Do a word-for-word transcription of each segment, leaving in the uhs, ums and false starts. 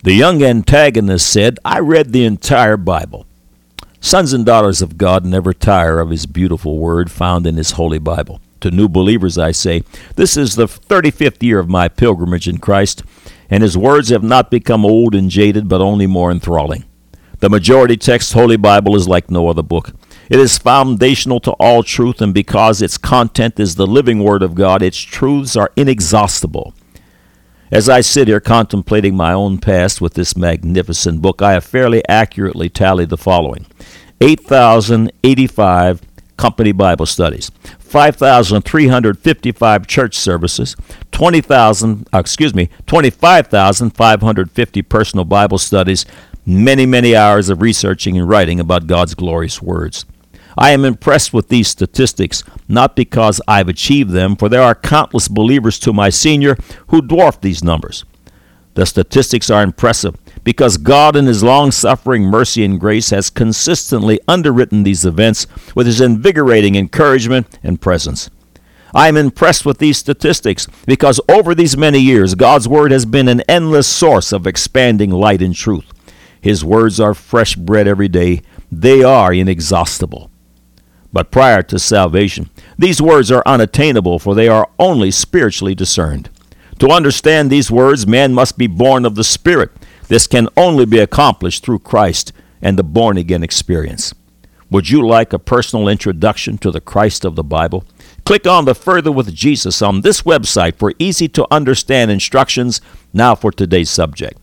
The young antagonist said, I read the entire Bible. Sons and daughters of God never tire of his beautiful word found in his holy Bible. To new believers, I say, this is the thirty-fifth year of my pilgrimage in Christ, and his words have not become old and jaded, but only more enthralling. The majority text Holy Bible is like no other book. It is foundational to all truth, and because its content is the living Word of God, its truths are inexhaustible. As I sit here contemplating my own past with this magnificent book, I have fairly accurately tallied the following. eight thousand eighty-five company Bible studies, five thousand three hundred fifty-five church services, twenty thousand, uh, excuse me, twenty-five thousand five hundred fifty personal Bible studies, many, many hours of researching and writing about God's glorious words. I am impressed with these statistics, not because I've achieved them, for there are countless believers to my senior who dwarf these numbers. The statistics are impressive because God in his long-suffering mercy and grace has consistently underwritten these events with his invigorating encouragement and presence. I am impressed with these statistics because over these many years, God's Word has been an endless source of expanding light and truth. His words are fresh bread every day. They are inexhaustible. But prior to salvation, these words are unattainable, for they are only spiritually discerned. To understand these words, man must be born of the Spirit. This can only be accomplished through Christ and the born-again experience. Would you like a personal introduction to the Christ of the Bible? Click on the Further with Jesus on this website for easy-to-understand instructions. Now for today's subject.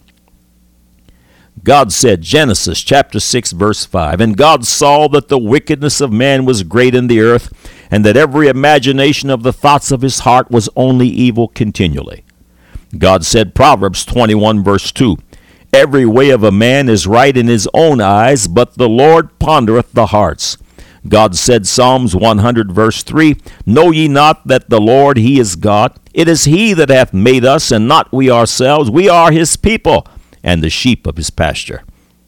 God said, Genesis chapter six, verse five, And God saw that the wickedness of man was great in the earth, and that every imagination of the thoughts of his heart was only evil continually. God said, Proverbs twenty-one, verse two, Every way of a man is right in his own eyes, but the Lord pondereth the hearts. God said, Psalms one hundred, verse three, Know ye not that the Lord, he is God? It is he that hath made us, and not we ourselves. We are his people, and the sheep of his pasture.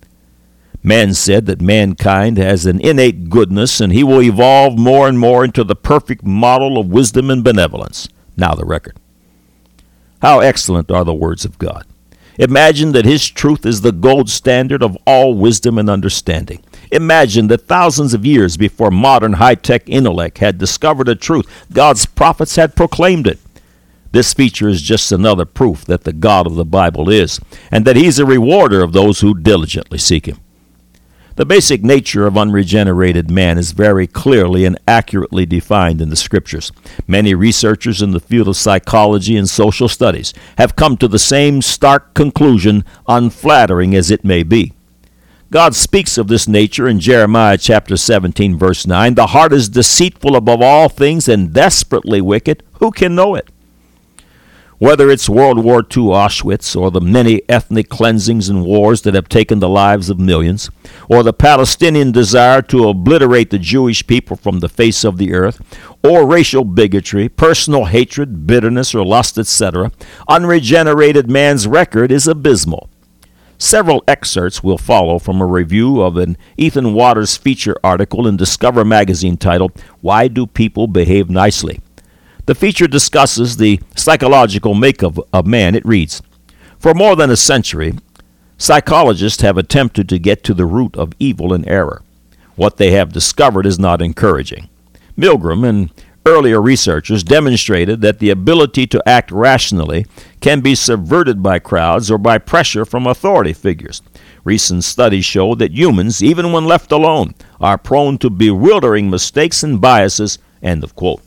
Man said that mankind has an innate goodness, and he will evolve more and more into the perfect model of wisdom and benevolence. Now the record. How excellent are the words of God. Imagine that his truth is the gold standard of all wisdom and understanding. Imagine that thousands of years before modern high-tech intellect had discovered a truth, God's prophets had proclaimed it. This feature is just another proof that the God of the Bible is, and that he's a rewarder of those who diligently seek him. The basic nature of unregenerated man is very clearly and accurately defined in the Scriptures. Many researchers in the field of psychology and social studies have come to the same stark conclusion, unflattering as it may be. God speaks of this nature in Jeremiah chapter seventeen, verse nine, The heart is deceitful above all things and desperately wicked. Who can know it? Whether it's World War Two Auschwitz, or the many ethnic cleansings and wars that have taken the lives of millions, or the Palestinian desire to obliterate the Jewish people from the face of the earth, or racial bigotry, personal hatred, bitterness, or lust, et cetera, unregenerated man's record is abysmal. Several excerpts will follow from a review of an Ethan Waters feature article in Discover magazine titled, Why Do People Behave Nicely? The feature discusses the psychological makeup of man. It reads, For more than a century, psychologists have attempted to get to the root of evil and error. What they have discovered is not encouraging. Milgram and earlier researchers demonstrated that the ability to act rationally can be subverted by crowds or by pressure from authority figures. Recent studies show that humans, even when left alone, are prone to bewildering mistakes and biases. End of quote.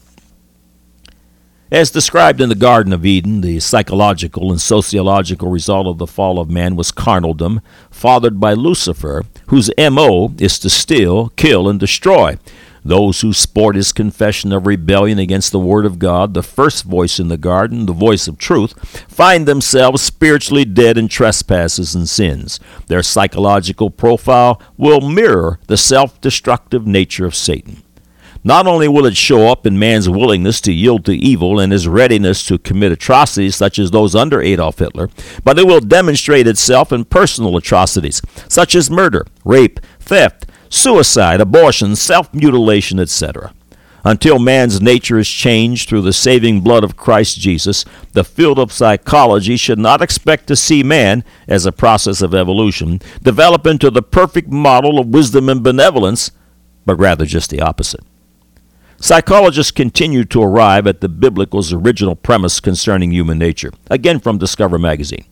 As described in the Garden of Eden, the psychological and sociological result of the fall of man was carnaldom, fathered by Lucifer, whose M O is to steal, kill, and destroy. Those who sport his confession of rebellion against the Word of God, the first voice in the garden, the voice of truth, find themselves spiritually dead in trespasses and sins. Their psychological profile will mirror the self-destructive nature of Satan. Not only will it show up in man's willingness to yield to evil and his readiness to commit atrocities such as those under Adolf Hitler, but it will demonstrate itself in personal atrocities such as murder, rape, theft, suicide, abortion, self-mutilation, et cetera. Until man's nature is changed through the saving blood of Christ Jesus, the field of psychology should not expect to see man, as a process of evolution, develop into the perfect model of wisdom and benevolence, but rather just the opposite. Psychologists continue to arrive at the biblical's original premise concerning human nature, again from Discover magazine.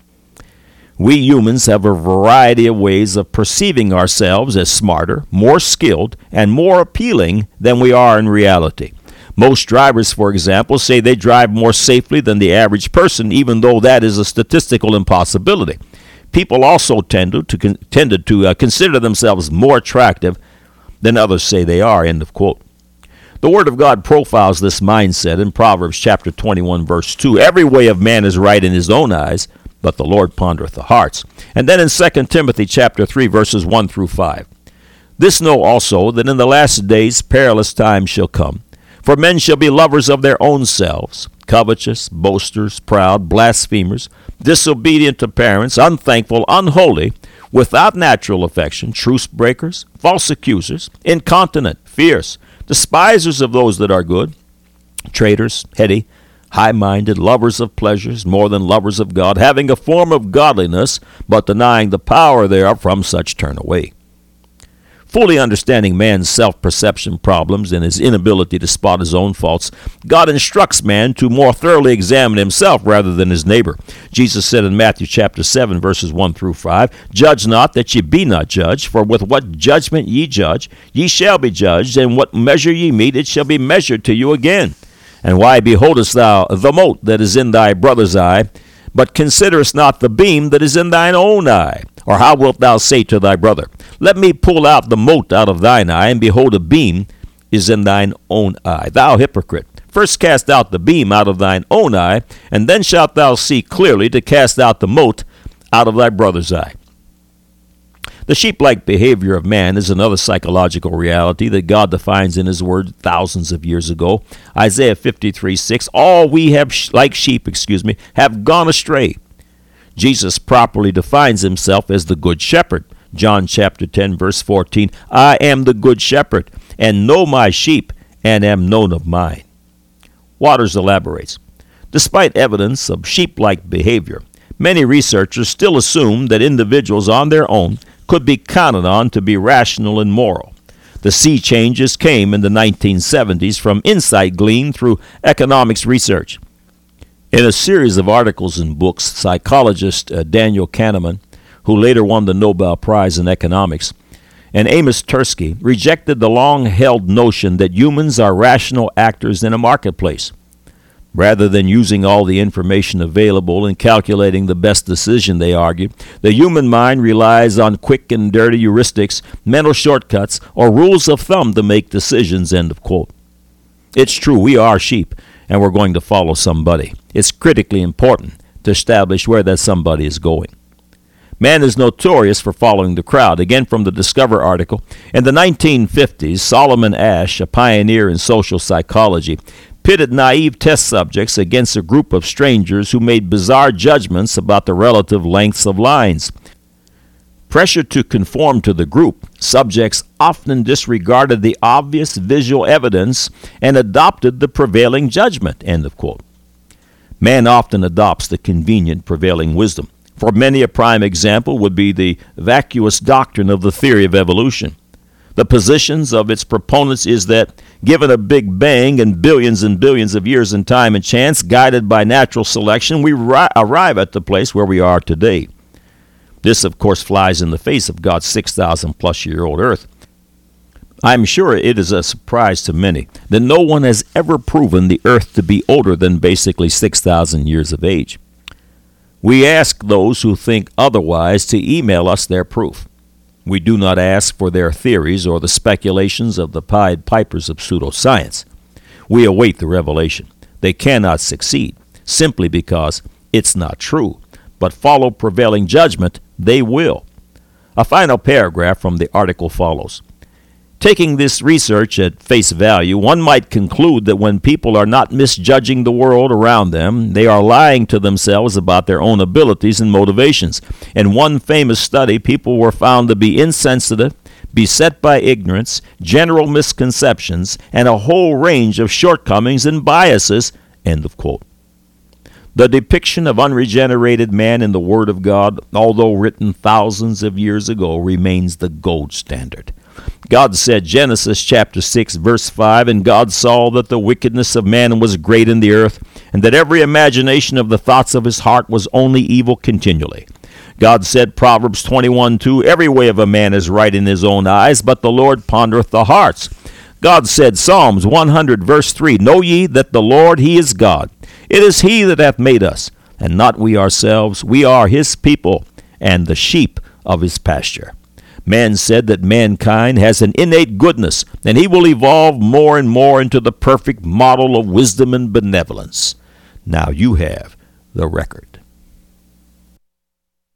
We humans have a variety of ways of perceiving ourselves as smarter, more skilled, and more appealing than we are in reality. Most drivers, for example, say they drive more safely than the average person, even though that is a statistical impossibility. People also tend to, to, tended to uh, consider themselves more attractive than others say they are, end of quote. The Word of God profiles this mindset in Proverbs chapter twenty-one, verse two. Every way of man is right in his own eyes, but the Lord pondereth the hearts. And then in Second Timothy chapter three, verses one through five. This know also, that in the last days perilous times shall come. For men shall be lovers of their own selves, covetous, boasters, proud, blasphemers, disobedient to parents, unthankful, unholy, without natural affection, truce breakers, false accusers, incontinent, fierce, despisers of those that are good, traitors, heady, high-minded, lovers of pleasures more than lovers of God, having a form of godliness, but denying the power thereof, from such turn away. Fully understanding man's self-perception problems and his inability to spot his own faults, God instructs man to more thoroughly examine himself rather than his neighbor. Jesus said in Matthew chapter seven, verses one through five, Judge not that ye be not judged, for with what judgment ye judge, ye shall be judged, and what measure ye mete, it shall be measured to you again. And why beholdest thou the mote that is in thy brother's eye, but considerest not the beam that is in thine own eye? Or how wilt thou say to thy brother, Let me pull out the mote out of thine eye, and behold, a beam is in thine own eye? Thou hypocrite, first cast out the beam out of thine own eye, and then shalt thou see clearly to cast out the mote out of thy brother's eye. The sheep-like behavior of man is another psychological reality that God defines in his word thousands of years ago. Isaiah fifty-three six, all we have, sh- like sheep, excuse me, have gone astray. Jesus properly defines himself as the good shepherd. John chapter ten, verse fourteen, I am the good shepherd, and know my sheep, and am known of mine. Waters elaborates, despite evidence of sheep-like behavior, many researchers still assume that individuals on their own could be counted on to be rational and moral. The sea changes came in the nineteen seventies from insight gleaned through economics research. In a series of articles and books, psychologist uh, Daniel Kahneman, who later won the Nobel Prize in economics, and Amos Tversky rejected the long-held notion that humans are rational actors in a marketplace. Rather than using all the information available and calculating the best decision, they argue, the human mind relies on quick and dirty heuristics, mental shortcuts, or rules of thumb to make decisions, end of quote. It's true, we are sheep, and we're going to follow somebody. It's critically important to establish where that somebody is going. Man is notorious for following the crowd. Again from the Discover article, in the nineteen fifties, Solomon Asch, a pioneer in social psychology, pitted naive test subjects against a group of strangers who made bizarre judgments about the relative lengths of lines. Pressure to conform to the group, subjects often disregarded the obvious visual evidence and adopted the prevailing judgment, end of quote. Man often adopts the convenient prevailing wisdom. For many, a prime example would be the vacuous doctrine of the theory of evolution. The positions of its proponents is that, given a big bang and billions and billions of years in time and chance, guided by natural selection, we ri- arrive at the place where we are today. This, of course, flies in the face of God's six thousand plus year old earth. I'm sure it is a surprise to many that no one has ever proven the earth to be older than basically six thousand years of age. We ask those who think otherwise to email us their proof. We do not ask for their theories or the speculations of the Pied Pipers of pseudoscience. We await the revelation. They cannot succeed simply because it's not true, but follow prevailing judgment, they will. A final paragraph from the article follows. Taking this research at face value, one might conclude that when people are not misjudging the world around them, they are lying to themselves about their own abilities and motivations. In one famous study, people were found to be insensitive, beset by ignorance, general misconceptions, and a whole range of shortcomings and biases. End of quote. The depiction of unregenerated man in the Word of God, although written thousands of years ago, remains the gold standard. God said, Genesis chapter six, verse five, "And God saw that the wickedness of man was great in the earth, and that every imagination of the thoughts of his heart was only evil continually." God said, Proverbs twenty-one, two, "Every way of a man is right in his own eyes, but the Lord pondereth the hearts." God said, Psalms one hundred, verse three, "Know ye that the Lord, he is God. It is he that hath made us, and not we ourselves. We are his people, and the sheep of his pasture." Man said that mankind has an innate goodness, and he will evolve more and more into the perfect model of wisdom and benevolence. Now you have the record.